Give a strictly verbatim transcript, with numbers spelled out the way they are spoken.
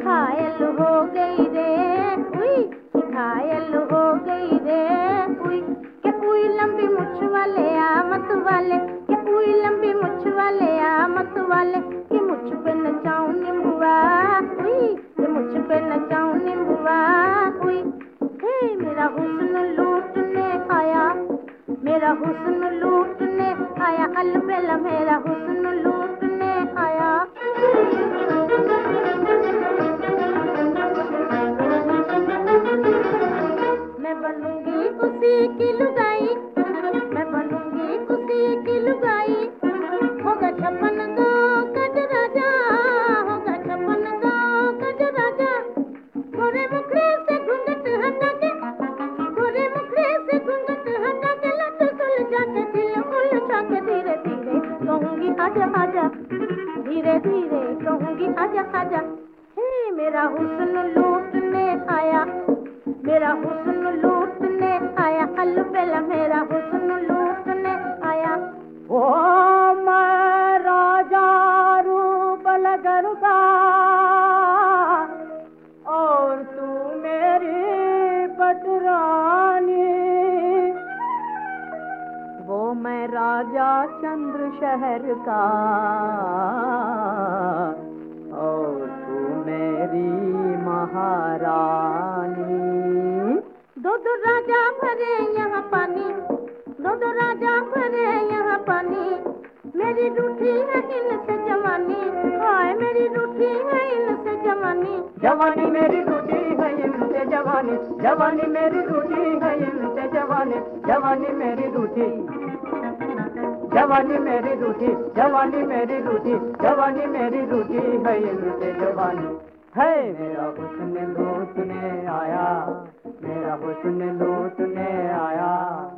घायल हो गई रे उई, घायल हो गई रे उई, के उई लंबी मुछ वाले आमत वाले, के उई लंबी मुछ वाले आमत वाले, कि मुझ पे नचाऊं नींबुआ उई, कि मुझ पे नचाऊं नींबुआ उई। हे मेरा हुस्न लूटने आया, मेरा हुस्न लूटने आया, अलबेला मेरा हुस्न लूटने आया। मैं बनूंगी उसी की लुगाई, मैं बनूंगी उसी की लुगाई, होगा छप्पन दो गज राजा, होगा छप्पन दो गज राजा। गोरे मुखड़े से घूंघट हटा के, गोरे मुखड़े से घूंघट हटा के, लट सुलझा के दिल उलझा के, धीरे धीरे कहूंगी आजा आजा, धीरे धीरे कहूंगी आजा आजा। हे मेरा हुस्न लूटने आया, मेरा हुस्न लूटने आया, अलबेला मेरा हुस्न लूटने आया। ओ मैं राजा रूप नगर का और तू मेरी पटरानी, वो मैं राजा चंद्र शहर का और तू मेरी महारानी। दो दो राजा भरे यहाँ पानी, दो दो राजा भरे यहाँ पानी, मेरी रूठी है इनसे जवानी, हाय मेरी रूठी है इनसे जवानी। जवानी मेरी रूठी है इनसे जवानी, जवानी मेरी रूठी है इनसे जवानी, जवानी मेरी रूठी, जवानी मेरी रूठी, जवानी मेरी रूठी, जवानी मेरी रूठी है इनसे जवानी। है मेरा हुस्न लूटने आया, मेरा हुस्न लूटने आया।